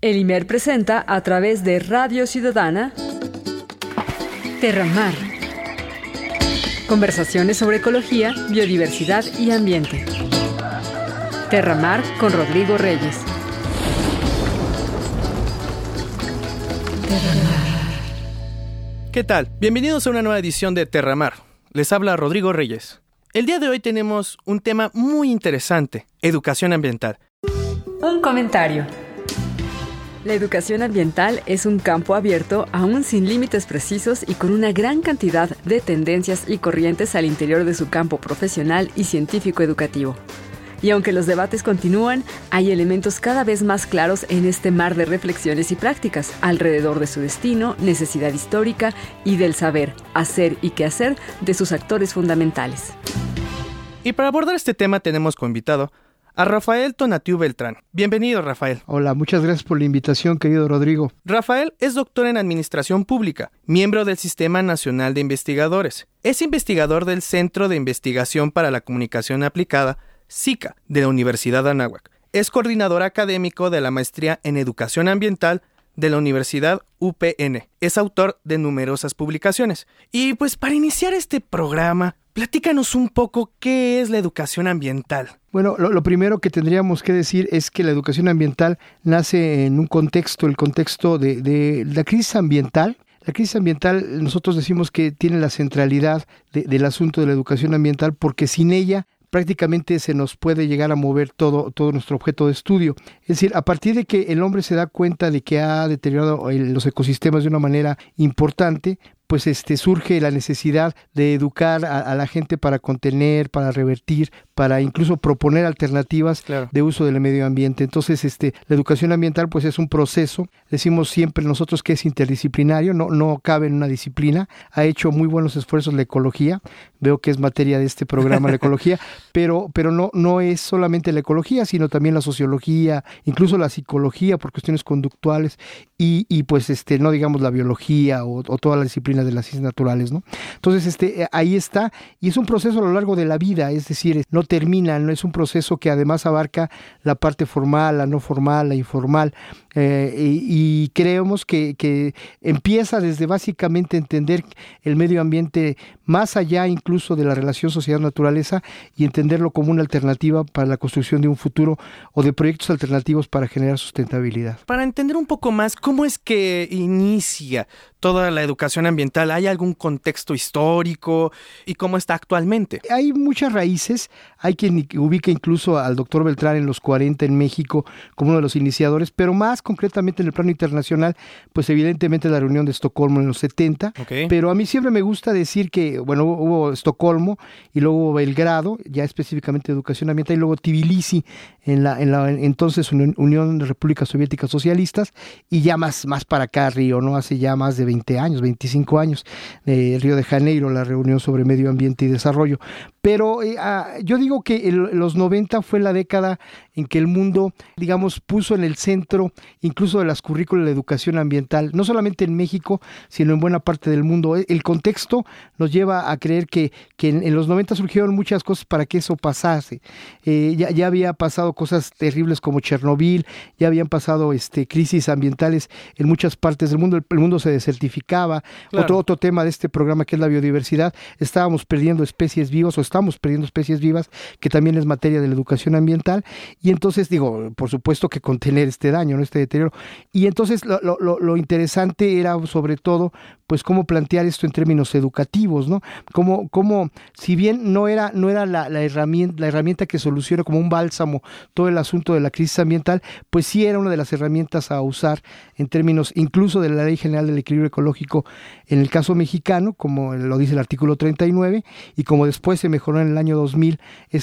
El IMER presenta a través de Radio Ciudadana Terramar. Conversaciones sobre ecología, biodiversidad y ambiente. Terramar con Rodrigo Reyes. ¿Qué tal? Bienvenidos a una nueva edición de Terramar. Les habla Rodrigo Reyes. El día de hoy tenemos un tema muy interesante: educación ambiental. Un comentario. La educación ambiental es un campo abierto, aún sin límites precisos y con una gran cantidad de tendencias y corrientes al interior de su campo profesional y científico-educativo. Y aunque los debates continúan, hay elementos cada vez más claros en este mar de reflexiones y prácticas alrededor de su destino, necesidad histórica y del saber, hacer y qué hacer de sus actores fundamentales. Y para abordar este tema tenemos como invitado a Rafael Tonatiuh Beltrán. Bienvenido, Rafael. Hola, muchas gracias por la invitación, querido Rodrigo. Rafael es doctor en Administración Pública, miembro del Sistema Nacional de Investigadores. Es investigador del Centro de Investigación para la Comunicación Aplicada, SICA, de la Universidad de Anáhuac. Es coordinador académico de la Maestría en Educación Ambiental de la Universidad UPN. Es autor de numerosas publicaciones. Y pues para iniciar este programa, platícanos un poco qué es la educación ambiental. Bueno, lo primero que tendríamos que decir es que la educación ambiental nace en un contexto, el contexto de la crisis ambiental. La crisis ambiental, nosotros decimos que tiene la centralidad del asunto de la educación ambiental, porque sin ella prácticamente se nos puede llegar a mover todo nuestro objeto de estudio. Es decir, a partir de que el hombre se da cuenta de que ha deteriorado los ecosistemas de una manera importante, pues surge la necesidad de educar a la gente para contener, para revertir, para incluso proponer alternativas de uso del medio ambiente. Entonces, la educación ambiental pues es un proceso. Decimos siempre nosotros que es interdisciplinario, no cabe en una disciplina. Ha hecho muy buenos esfuerzos la ecología. Veo que es materia de este programa la ecología, pero no es solamente la ecología, sino también la sociología, incluso la psicología por cuestiones conductuales y pues no digamos la biología o toda la disciplina de las ciencias naturales, ¿no? Entonces, ahí está, y es un proceso a lo largo de la vida, es decir, no termina, no es un proceso que además abarca la parte formal, la no formal, la informal, y creemos que empieza desde básicamente entender el medio ambiente más allá incluso de la relación sociedad-naturaleza y entenderlo como una alternativa para la construcción de un futuro o de proyectos alternativos para generar sustentabilidad. Para entender un poco más, ¿cómo es que inicia toda la educación ambiental? ¿Hay algún contexto histórico y cómo está actualmente? Hay muchas raíces. Hay quien ubica incluso al doctor Beltrán en los 40 en México como uno de los iniciadores, pero más concretamente en el plano internacional, pues evidentemente la reunión de Estocolmo en los 70. Okay. Pero a mí siempre me gusta decir que, bueno, hubo Estocolmo y luego hubo Belgrado, ya específicamente educación ambiental, y luego Tbilisi en la entonces Unión de Repúblicas Soviéticas Socialistas, y ya más para acá Río, ¿no? Hace ya más de 20 años, 25 años, Río de Janeiro, la reunión sobre medio ambiente y desarrollo. Pero yo digo que los 90 fue la década en que el mundo, digamos, puso en el centro incluso de las currículas de la educación ambiental, no solamente en México, sino en buena parte del mundo. El contexto nos lleva a creer que en los 90 surgieron muchas cosas para que eso pasase. Ya había pasado cosas terribles como Chernobyl, ya habían pasado crisis ambientales en muchas partes del mundo, el mundo se desertificaba. Claro. Otro tema de este programa que es la biodiversidad, estábamos perdiendo especies vivas o estamos perdiendo especies vivas, que también es materia de la educación ambiental, y entonces por supuesto que contener este daño, ¿no? Este deterioro. Y entonces lo interesante era sobre todo pues cómo plantear esto en términos educativos, ¿no? Cómo si bien no era la herramienta que soluciona como un bálsamo todo el asunto de la crisis ambiental, pues sí era una de las herramientas a usar en términos incluso de la Ley General del Equilibrio Ecológico en el caso mexicano, como lo dice el artículo 39, y como después se mejoró en el año 2000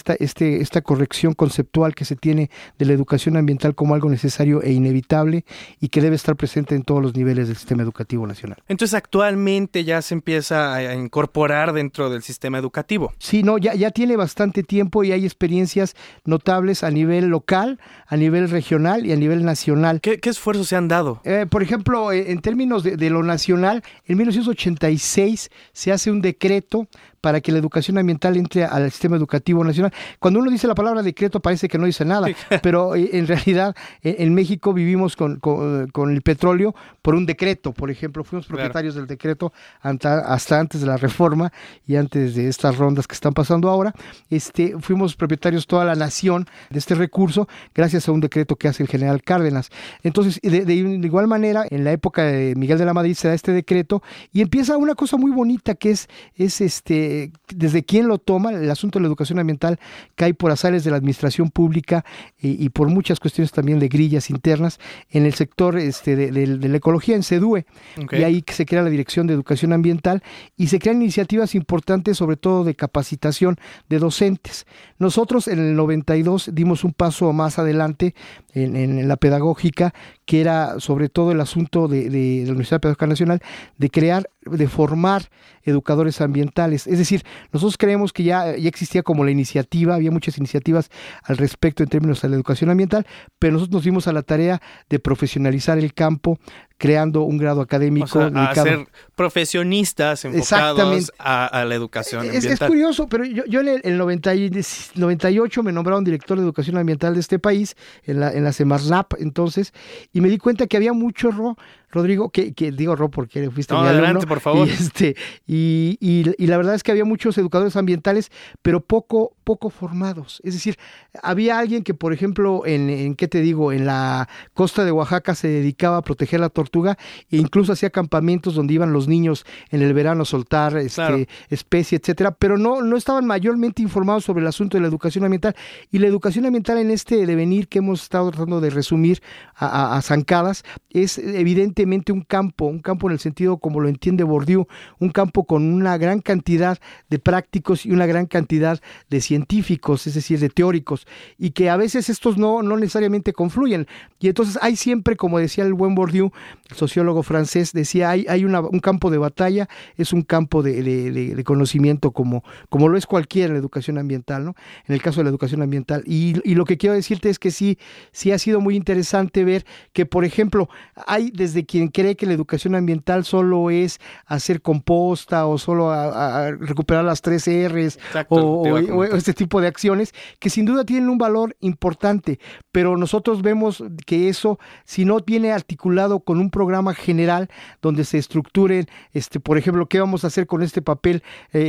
esta corrección conceptual que se tiene de la educación ambiental como algo necesario e inevitable y que debe estar presente en todos los niveles del sistema educativo nacional. Entonces actualmente ya se empieza a incorporar dentro del sistema educativo. Sí, no, ya tiene bastante tiempo y hay experiencias notables a nivel local, a nivel regional y a nivel nacional. ¿Qué esfuerzos se han dado? Por ejemplo, en términos de lo nacional, en 1986 se hace un decreto para que la educación ambiental entre al sistema educativo nacional. Cuando uno dice la palabra decreto parece que no dice nada, pero en realidad en México vivimos con el petróleo por un decreto. Por ejemplo, fuimos propietarios del decreto hasta antes de la reforma y antes de estas rondas que están pasando ahora. Fuimos propietarios toda la nación de este recurso gracias a un decreto que hace el general Cárdenas. Entonces, de igual manera, en la época de Miguel de la Madrid se da este decreto y empieza una cosa muy bonita que es desde quién lo toma. El asunto de la educación ambiental cae por azares de la administración pública y por muchas cuestiones también de grillas internas en el sector de la ecología, en SEDUE. Okay. Y ahí se crea la Dirección de Educación Ambiental y se crean iniciativas importantes, sobre todo de capacitación de docentes. Nosotros en el 92 dimos un paso más adelante en la pedagógica, que era sobre todo el asunto de la Universidad Pedagógica Nacional, de formar educadores ambientales. Es decir, nosotros creemos que ya existía como la iniciativa, había muchas iniciativas al respecto en términos de la educación ambiental, pero nosotros nos dimos a la tarea de profesionalizar el campo, creando un grado académico a ser profesionistas enfocados a la educación ambiental. Es curioso, pero yo en el 98 me nombraron director de educación ambiental de este país, en la Semarnap entonces, y me di cuenta que había mucho Rodrigo, que digo porque fuiste mi alumno. Adelante, por favor. Y la verdad es que había muchos educadores ambientales, pero poco formados. Es decir, había alguien que, por ejemplo, en la costa de Oaxaca se dedicaba a proteger la tortuga e incluso hacía campamentos donde iban los niños en el verano a soltar especie, etcétera, pero no estaban mayormente informados sobre el asunto de la educación ambiental. Y la educación ambiental en este devenir que hemos estado tratando de resumir a zancadas es evidentemente un campo en el sentido como lo entiende Bourdieu, un campo con una gran cantidad de prácticos y una gran cantidad de científicos, es decir, de teóricos, y que a veces estos no necesariamente confluyen. Y entonces hay siempre, como decía el buen Bourdieu, el sociólogo francés, decía, hay un campo de batalla, es un campo de conocimiento como lo es cualquier educación ambiental, ¿no? En el caso de la educación ambiental. Y lo que quiero decirte es que sí ha sido muy interesante ver que, por ejemplo, hay desde quien cree que la educación ambiental solo es hacer composta o solo a recuperar las 3 R's. Exacto, o este tipo de acciones que sin duda tienen un valor importante, pero nosotros vemos que eso, si no viene articulado con un programa general donde se estructuren, por ejemplo, qué vamos a hacer con este papel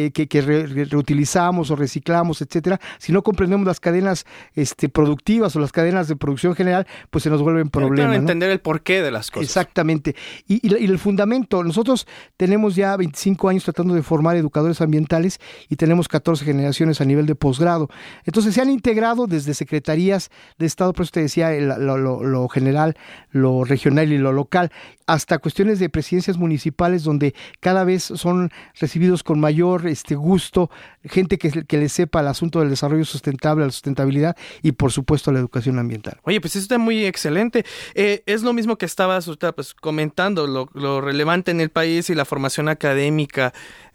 que reutilizamos o reciclamos, etcétera, si no comprendemos las cadenas productivas o las cadenas de producción general, pues se nos vuelven problemas. Claro, entender el porqué de las cosas. Exactamente. Y el fundamento, nosotros tenemos ya 25 años tratando de formar educadores ambientales y tenemos 14 generaciones a nivel de posgrado. Entonces se han integrado desde secretarías de Estado, por eso te decía lo general, lo regional y lo local, hasta cuestiones de presidencias municipales donde cada vez son recibidos con mayor gusto, gente que le sepa el asunto del desarrollo sustentable, la sustentabilidad y por supuesto la educación ambiental. Oye, pues eso está muy excelente. Es lo mismo que estabas comentando, lo relevante en el país y la formación académica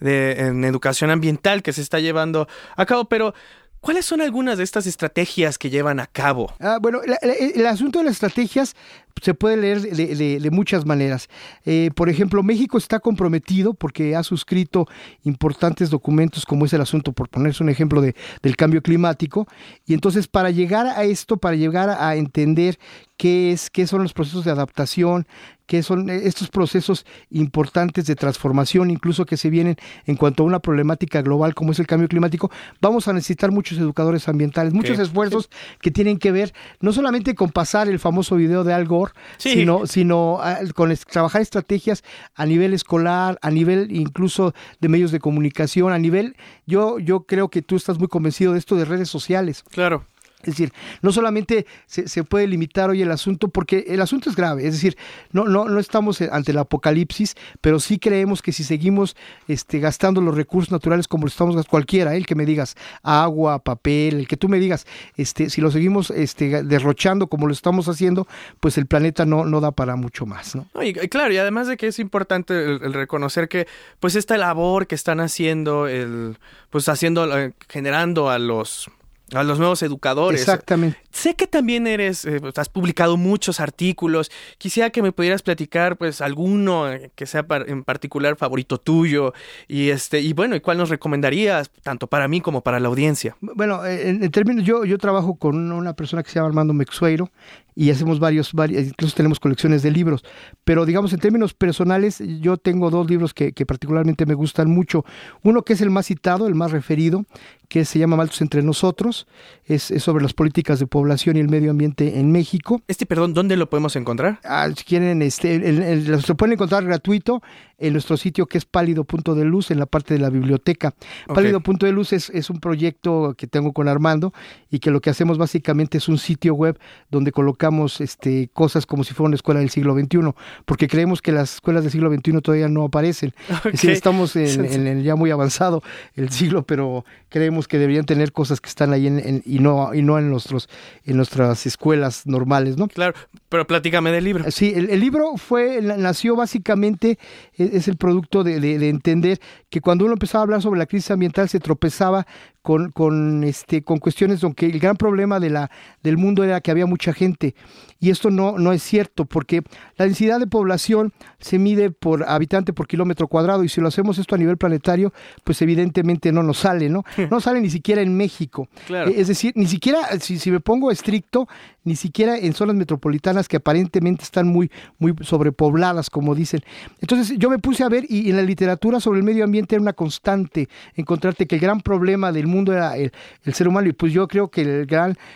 en educación ambiental que se está llevando a cabo, pero ¿cuáles son algunas de estas estrategias que llevan a cabo? Bueno, el asunto de las estrategias se puede leer de muchas maneras. Por ejemplo, México está comprometido porque ha suscrito importantes documentos como es el asunto, por ponerse un ejemplo, del cambio climático. Y entonces para llegar a esto, para llegar a entender qué son los procesos de adaptación, qué son estos procesos importantes de transformación, incluso que se vienen en cuanto a una problemática global como es el cambio climático, vamos a necesitar muchos educadores ambientales, muchos esfuerzos que tienen que ver no solamente con pasar el famoso video de Al Gore, sino con trabajar estrategias a nivel escolar, a nivel incluso de medios de comunicación, a nivel, yo creo que tú estás muy convencido de esto de redes sociales. Claro. Es decir, no solamente se puede limitar hoy el asunto, porque el asunto es grave, es decir, no estamos ante el apocalipsis, pero sí creemos que si seguimos gastando los recursos naturales como lo estamos gastando, cualquiera, el que me digas agua, papel, el que tú me digas, si lo seguimos derrochando como lo estamos haciendo, pues el planeta no da para mucho más, ¿no? Y claro, y además de que es importante el reconocer que pues esta labor que están haciendo, generando a los A los nuevos educadores. Exactamente. Sé que también has publicado muchos artículos. Quisiera que me pudieras platicar, pues, alguno que sea en particular favorito tuyo. Y bueno, ¿y cuál nos recomendarías, tanto para mí como para la audiencia? Bueno, en términos, yo trabajo con una persona que se llama Armando Mexueiro y hacemos varios, incluso tenemos colecciones de libros. Pero digamos, en términos personales, yo tengo 2 libros que particularmente me gustan mucho. Uno que es el más citado, el más referido, que se llama Malthus entre nosotros, es sobre las políticas de población y el medio ambiente en México. Perdón, ¿dónde lo podemos encontrar? Si quieren, lo pueden encontrar gratuito en nuestro sitio, que es Pálido.deluz, en la parte de la biblioteca. Okay. Pálido.deluz es un proyecto que tengo con Armando y que lo que hacemos básicamente es un sitio web donde colocamos cosas como si fuera una escuela del siglo XXI, porque creemos que las escuelas del siglo XXI todavía no aparecen. Okay. Es decir, estamos en el ya muy avanzado el siglo, pero creemos que deberían tener cosas que están ahí y no en nuestras escuelas normales, ¿no? Claro, pero platícame del libro. Sí, el libro nació básicamente, es el producto de entender que cuando uno empezaba a hablar sobre la crisis ambiental se tropezaba con cuestiones donde el gran problema del mundo era que había mucha gente, y esto no es cierto, porque la densidad de población se mide por habitante por kilómetro cuadrado, y si lo hacemos esto a nivel planetario, pues evidentemente no nos sale, ¿no? No sale ni siquiera en México. Claro. Es decir, ni siquiera, si me pongo estricto, ni siquiera en zonas metropolitanas que aparentemente están muy, muy sobrepobladas, como dicen. Entonces yo me puse a ver, y en la literatura sobre el medio ambiente era una constante encontrarte que el gran problema del mundo era el ser humano, y pues yo creo que el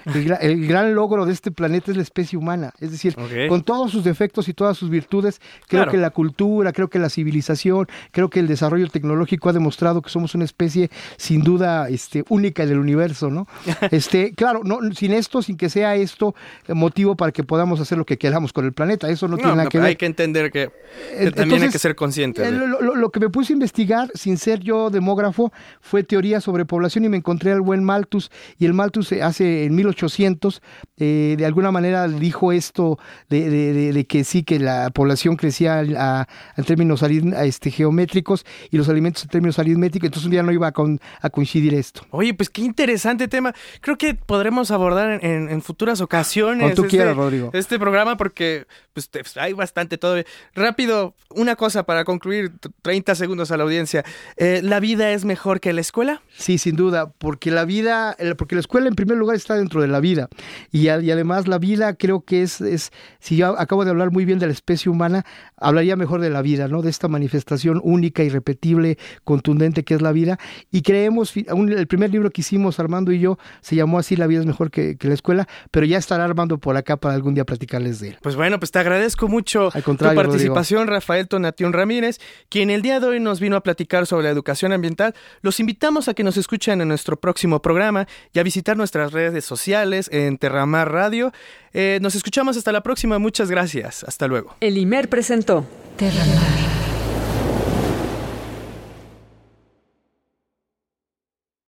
gran logro de este planeta es la especie humana. Es decir, con todos sus defectos y todas sus virtudes, creo que la cultura, creo que la civilización, creo que el desarrollo tecnológico ha demostrado que somos una especie sin duda única en el universo, ¿no? Claro, sin que sea esto motivo para que podamos hacer lo que queramos con el planeta. Eso no tiene nada que ver. Hay que entender que también hay que ser consciente. Lo que me puse a investigar, sin ser yo demógrafo, fue teoría sobre población, y me encontré al buen Malthus, y el Malthus hace en 1800 de alguna manera dijo esto de que sí, que la población crecía en términos geométricos y los alimentos en términos aritméticos, entonces un día no iba a coincidir esto. Oye, pues qué interesante tema. Creo que podremos abordar en futuras ocasiones cuando tú quieras, Rodrigo, este programa, porque pues hay bastante todo. Rápido, una cosa para concluir, 30 segundos a la audiencia. ¿La vida es mejor que la escuela? Sí, sin duda, porque la escuela en primer lugar está dentro de la vida, y además la vida creo que es si yo acabo de hablar muy bien de la especie humana, hablaría mejor de la vida, ¿no? De esta manifestación única, irrepetible, contundente que es la vida, y creemos, el primer libro que hicimos Armando y yo se llamó así, La vida es mejor que la escuela, pero ya estará Armando por acá para algún día platicarles de él. Pues bueno, pues te agradezco mucho tu participación, Rodrigo. Rafael Tonatiuh Ramírez, quien el día de hoy nos vino a platicar sobre la educación ambiental. Los invitamos a que nos escuchen en nuestro próximo programa y a visitar nuestras redes sociales en Terramar Radio. Nos escuchamos hasta la próxima. Muchas gracias. Hasta luego. El IMER presentó Terramar.